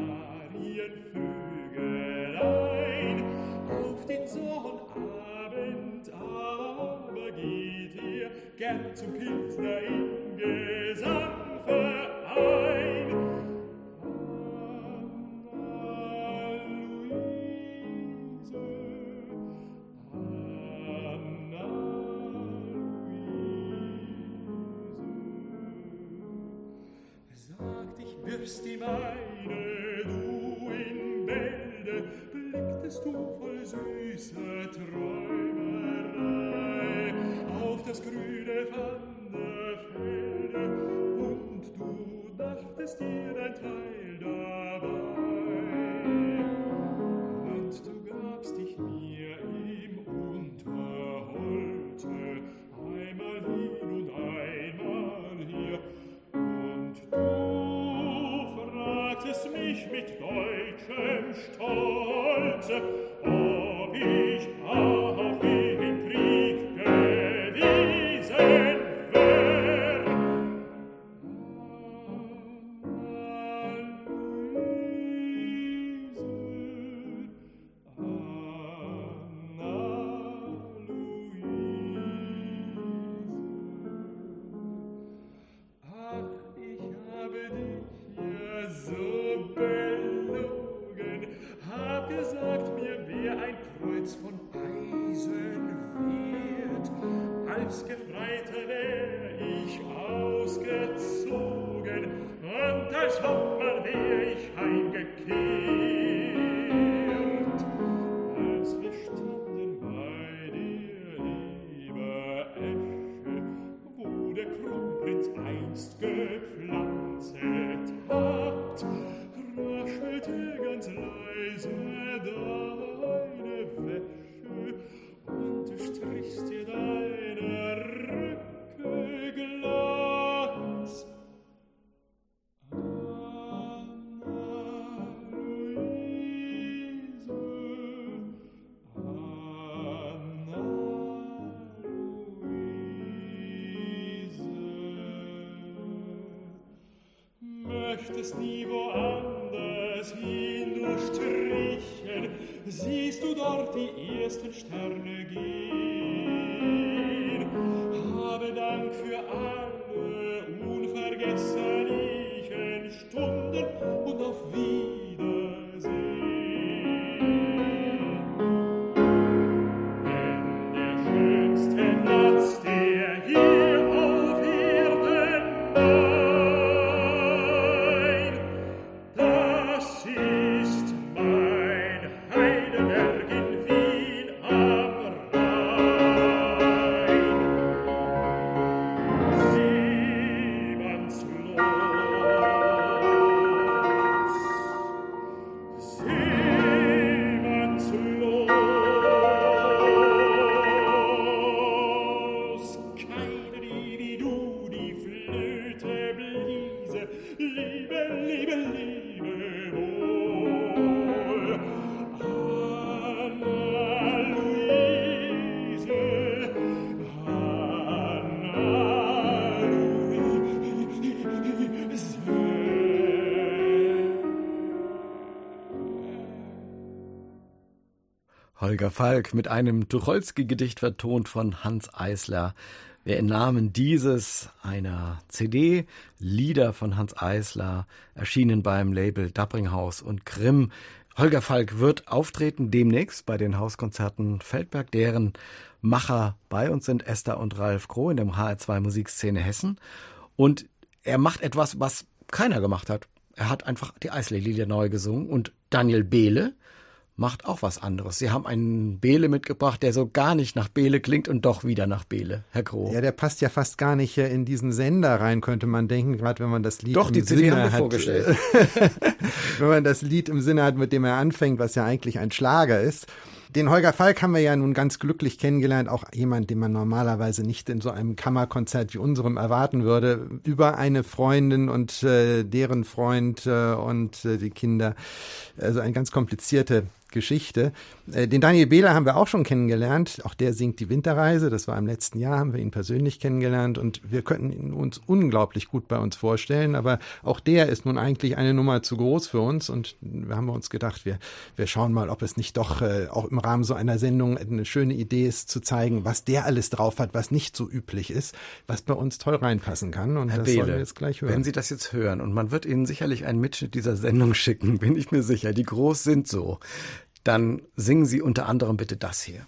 Kanarienvögelein. Auf den Sonnabend aber geht er gern zum Pilsner im Gesangverein. Sagt, ich wirst die meine, du in Bälde, blicktest du voll süßer Träumerei auf das grüne Wanderfelde und du dachtest dir dein Teil dabei und du gabst dich mir im Unterholte einmal hin und einmal hier und du fragst fragt es mich mit deutschem Stolze, ob ich auch im Krieg gewesen wär. Von Eisen wehrt, als Gefreiter wär ich ausgezogen und als Hauptmann wär ich heimgekehrt. Als wir standen bei der Eberesche, wo der Kronprinz einst gepflanzt hat, raschelte ganz leise deine Wäsche und du strichst dir deine Röcke glatt. Anna Luise, möchtest nie woanders hin du strichen, siehst du dort die ersten Sterne gehen. Habe Dank für alle unvergesslichen Stunden und auf Wiedersehen. Denn der schönste Platz, der hier auf Erden mein, das ist mein Heidelberg in Wien am Rhein. Seemannslos, keine, die wie du die Flöte bliese, liebe, liebe, liebe wohl. Anna Luise, Anna Luise. Holger Falk mit einem Tucholsky-Gedicht vertont von Hanns Eisler. Wer im Namen dieses, einer CD, Lieder von Hanns Eisler, erschienen beim Label Dappringhaus und Grimm. Holger Falk wird auftreten demnächst bei den Hauskonzerten Feldberg, deren Macher bei uns sind Esther und Ralf Kroh in dem HR2 Musikszene Hessen. Und er macht etwas, was keiner gemacht hat. Er hat einfach die Eisler-Lieder neu gesungen und Daniel Behle macht auch was anderes. Sie haben einen Behle mitgebracht, der so gar nicht nach Behle klingt und doch wieder nach Behle, Herr Kroh. Ja, der passt ja fast gar nicht in diesen Sender rein, könnte man denken, gerade wenn man das Lied doch, im die CD Sinne haben wir hat. vorgestellt. Wenn man das Lied im Sinne hat, mit dem er anfängt, was ja eigentlich ein Schlager ist. Den Holger Falk haben wir ja nun ganz glücklich kennengelernt, auch jemand, den man normalerweise nicht in so einem Kammerkonzert wie unserem erwarten würde, über eine Freundin und deren Freund und die Kinder. Also eine ganz komplizierte Geschichte. Den Daniel Behle haben wir auch schon kennengelernt. Auch der singt die Winterreise. Das war im letzten Jahr, haben wir ihn persönlich kennengelernt und wir könnten ihn uns unglaublich gut bei uns vorstellen. Aber auch der ist nun eigentlich eine Nummer zu groß für uns und wir haben uns gedacht, wir schauen mal, ob es nicht doch auch im Rahmen so einer Sendung eine schöne Idee ist, zu zeigen, was der alles drauf hat, was nicht so üblich ist, was bei uns toll reinpassen kann. Und Herr das Behle, sollen wir jetzt gleich hören. wenn Sie das jetzt hören und man wird Ihnen sicherlich einen Mitschnitt dieser Sendung schicken, bin ich mir sicher, die groß sind so. Dann singen Sie unter anderem bitte das hier.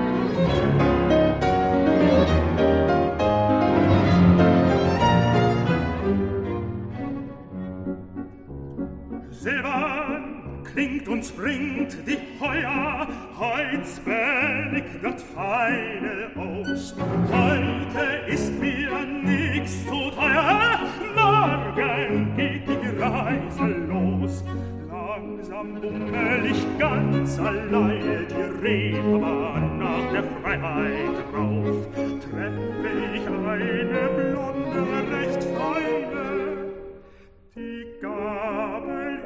Silvan klingt und springt die Heuer, heut spännig dat Feine aus. Heute ist mir nix so teuer, morgen geht die Reise los. Langsam bummel ich ganz alleine die Reeperbahn nach der Freiheit rauf. Treffe ich eine blonde, recht feine, die Gabel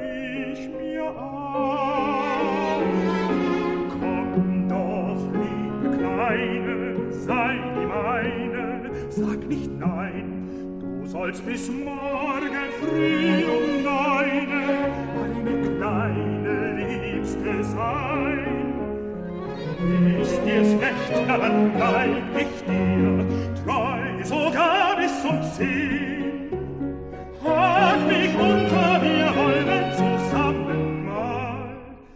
ich mir an. Komm doch, liebe Kleine, sei die meine, sag nicht nein, du sollst bis morgen früh um 9 eine kleine Liebste sein. Ist dir's recht, dann bleib ich dir treu, sogar bis zum Ziel. Halt mich unter, wir wollen zusammen mal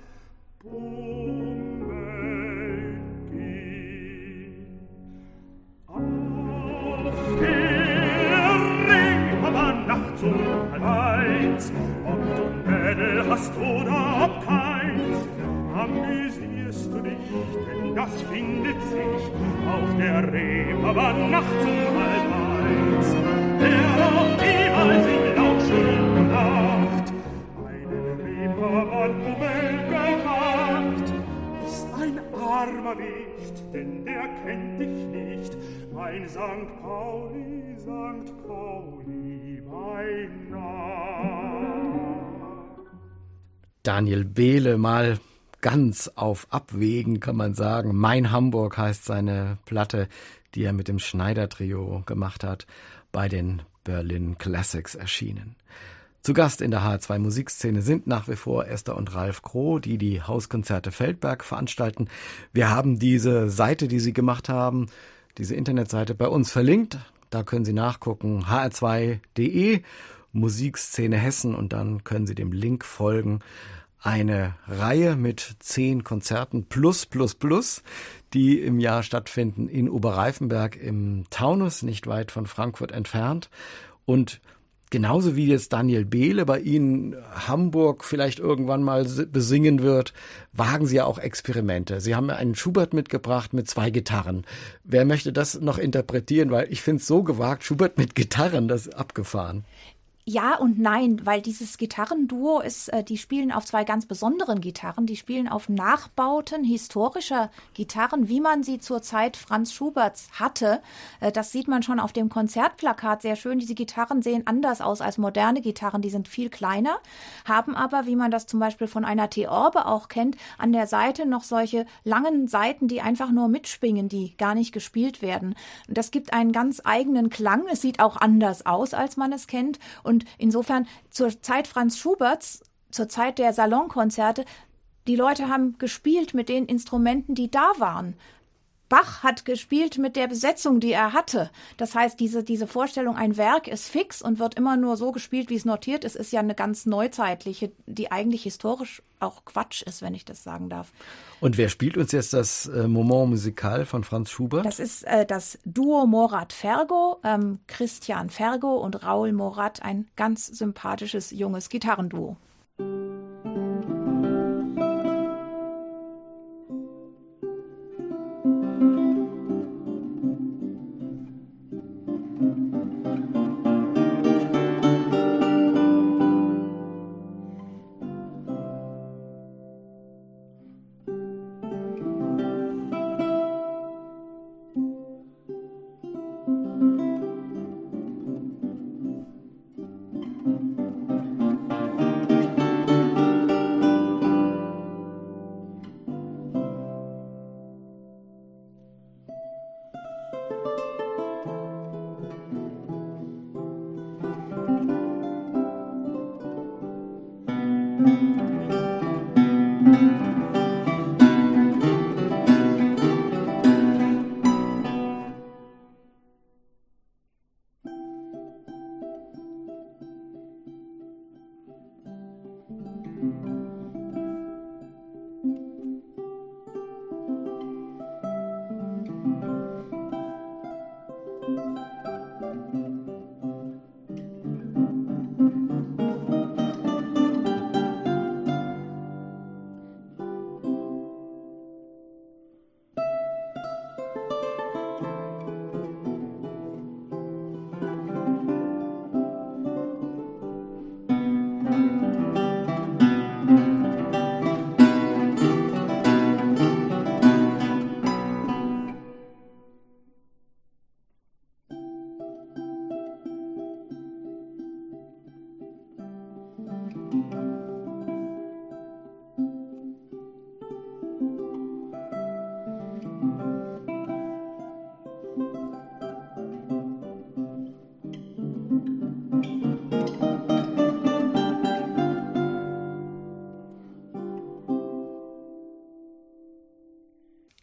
bummeln gehen. Auf der Reeperbahn nachts um 1, ob du Mädel hast oder ob keins, amüsierst du dich, denn das findet sich auf der Reeperbahn nachts um 1. Wer noch niemals in Lauschen gelacht, einen Reeperbahn-Bummel gemacht, ist ein armer Wicht, denn der kennt dich nicht, mein St. Pauli, mein Name. Daniel Behle mal ganz auf Abwägen, kann man sagen. Mein Hamburg heißt seine Platte, die er mit dem Schneider-Trio gemacht hat, bei den Berlin Classics erschienen. Zu Gast in der HR2 Musikszene sind nach wie vor Esther und Ralf Kroh, die die Hauskonzerte Feldberg veranstalten. Wir haben diese Seite, die sie gemacht haben, diese Internetseite bei uns verlinkt. Da können Sie nachgucken, hr2.de, Musikszene Hessen, und dann können Sie dem Link folgen. Eine Reihe mit 10 Konzerten plus, die im Jahr stattfinden in Oberreifenberg im Taunus, nicht weit von Frankfurt entfernt. Und genauso wie jetzt Daniel Behle bei Ihnen Hamburg vielleicht irgendwann mal besingen wird, wagen Sie ja auch Experimente. Sie haben einen Schubert mitgebracht mit 2 Gitarren. Wer möchte das noch interpretieren? Weil ich finde es so gewagt, Schubert mit Gitarren, das ist abgefahren. Ja und nein, weil dieses Gitarrenduo ist, die spielen auf 2 ganz besonderen Gitarren. Die spielen auf Nachbauten historischer Gitarren, wie man sie zur Zeit Franz Schuberts hatte. Das sieht man schon auf dem Konzertplakat sehr schön. Diese Gitarren sehen anders aus als moderne Gitarren. Die sind viel kleiner, haben aber, wie man das zum Beispiel von einer Theorbe auch kennt, an der Seite noch solche langen Saiten, die einfach nur mitschwingen, die gar nicht gespielt werden. Und das gibt einen ganz eigenen Klang. Es sieht auch anders aus, als man es kennt. Und insofern zur Zeit Franz Schuberts, zur Zeit der Salonkonzerte, die Leute haben gespielt mit den Instrumenten, die da waren. Bach hat gespielt mit der Besetzung, die er hatte. Das heißt, diese Vorstellung, ein Werk ist fix und wird immer nur so gespielt, wie es notiert ist, ist ja eine ganz neuzeitliche, die eigentlich historisch auch Quatsch ist, wenn ich das sagen darf. Und wer spielt uns jetzt das Moment Musical von Franz Schubert? Das ist das Duo Morat-Fergo, Christian Fergo und Raoul Morat, ein ganz sympathisches junges Gitarrenduo.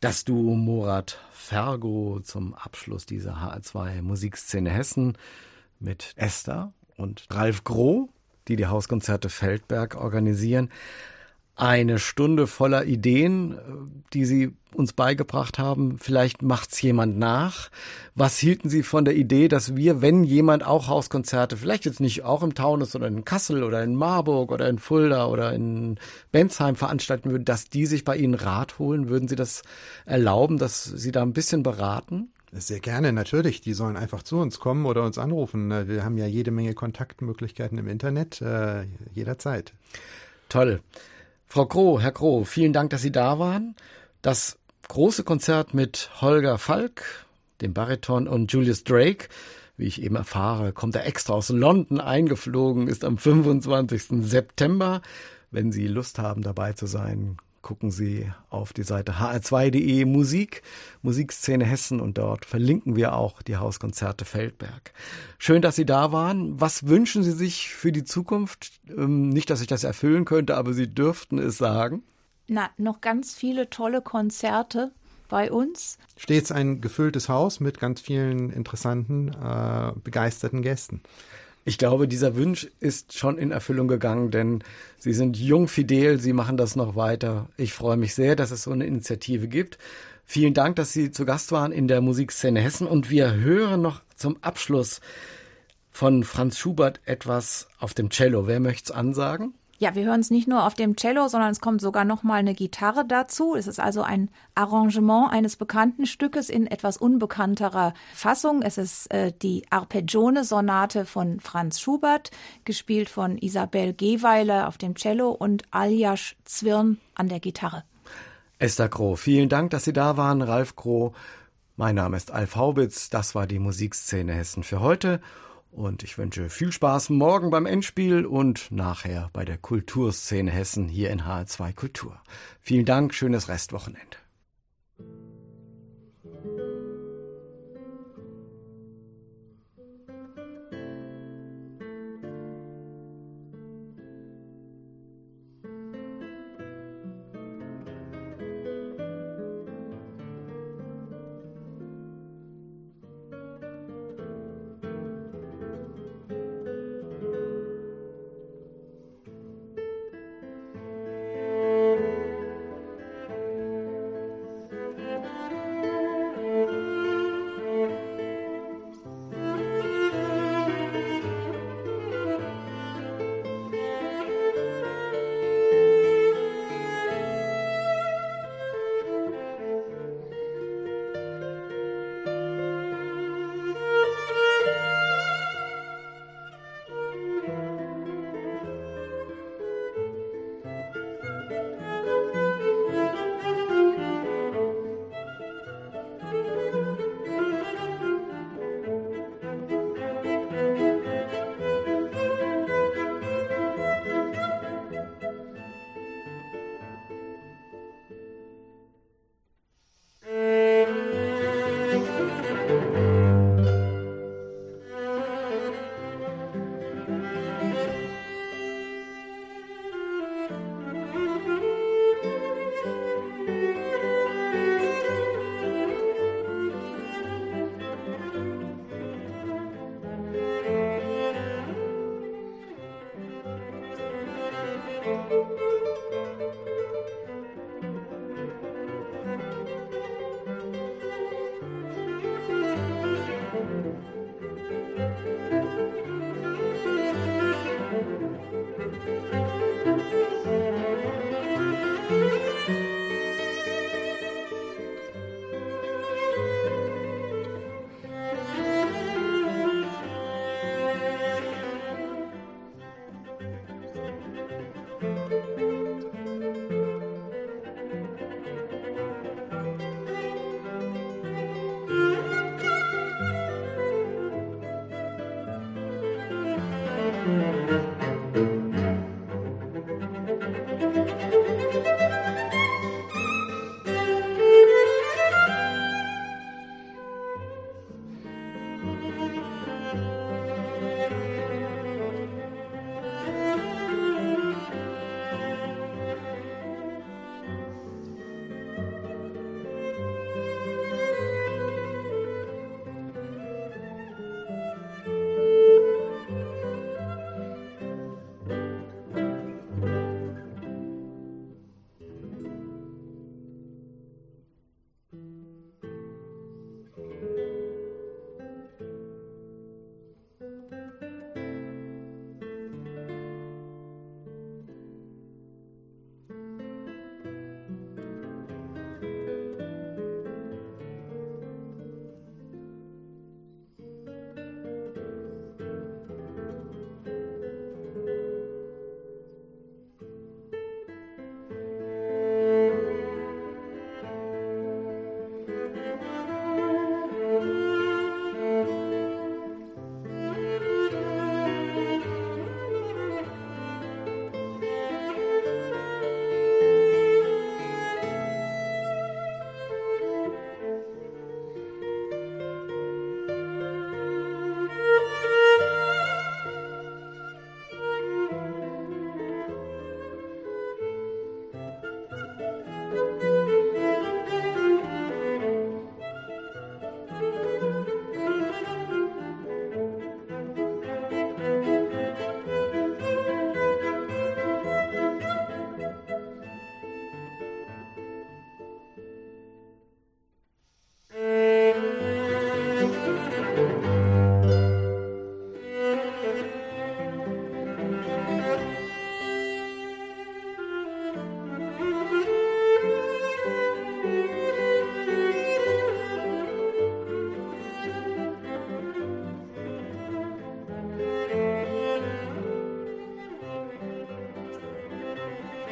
Das Duo Murat Fergo zum Abschluss dieser HR2 Musikszene Hessen mit Esther und Ralf Groh, die die Hauskonzerte Feldberg organisieren. Eine Stunde voller Ideen, die Sie uns beigebracht haben. Vielleicht macht's jemand nach. Was hielten Sie von der Idee, dass wir, wenn jemand auch Hauskonzerte, vielleicht jetzt nicht auch im Taunus, sondern in Kassel oder in Marburg oder in Fulda oder in Bensheim veranstalten würden, dass die sich bei Ihnen Rat holen? Würden Sie das erlauben, dass Sie da ein bisschen beraten? Sehr gerne, natürlich. Die sollen einfach zu uns kommen oder uns anrufen. Wir haben ja jede Menge Kontaktmöglichkeiten im Internet, jederzeit. Toll. Frau Groh, Herr Groh, vielen Dank, dass Sie da waren. Das große Konzert mit Holger Falk, dem Bariton, und Julius Drake, wie ich eben erfahre, kommt er extra aus London eingeflogen, ist am 25. September. Wenn Sie Lust haben, dabei zu sein, gucken Sie auf die Seite hr2.de Musikszene Hessen, und dort verlinken wir auch die Hauskonzerte Feldberg. Schön, dass Sie da waren. Was wünschen Sie sich für die Zukunft? Nicht, dass ich das erfüllen könnte, aber Sie dürften es sagen. Noch ganz viele tolle Konzerte bei uns. Stets ein gefülltes Haus mit ganz vielen interessanten, begeisterten Gästen. Ich glaube, dieser Wunsch ist schon in Erfüllung gegangen, denn Sie sind jung, fidel, Sie machen das noch weiter. Ich freue mich sehr, dass es so eine Initiative gibt. Vielen Dank, dass Sie zu Gast waren in der Musikszene Hessen, und wir hören noch zum Abschluss von Franz Schubert etwas auf dem Cello. Wer möchte es ansagen? Ja, wir hören es nicht nur auf dem Cello, sondern es kommt sogar noch mal eine Gitarre dazu. Es ist also ein Arrangement eines bekannten Stückes in etwas unbekannterer Fassung. Es ist die Arpeggione-Sonate von Franz Schubert, gespielt von Isabel Gehweiler auf dem Cello und Aljaž Zwirn an der Gitarre. Esther Groh, vielen Dank, dass Sie da waren. Ralf Groh, mein Name ist Alf Haubitz. Das war die Musikszene Hessen für heute. Und ich wünsche viel Spaß morgen beim Endspiel und nachher bei der Kulturszene Hessen hier in HR2 Kultur. Vielen Dank, schönes Restwochenende.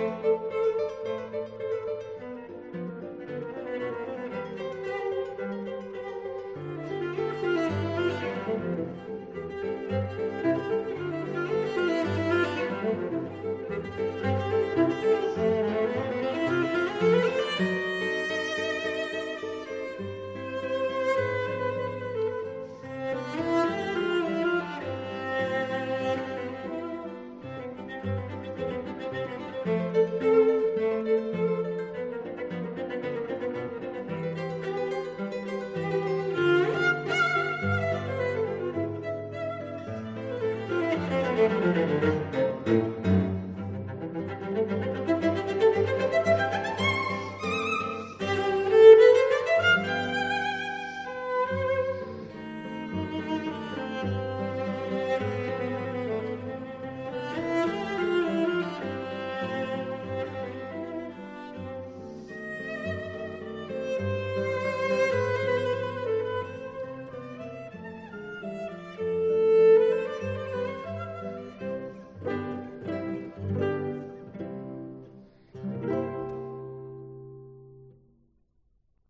Musik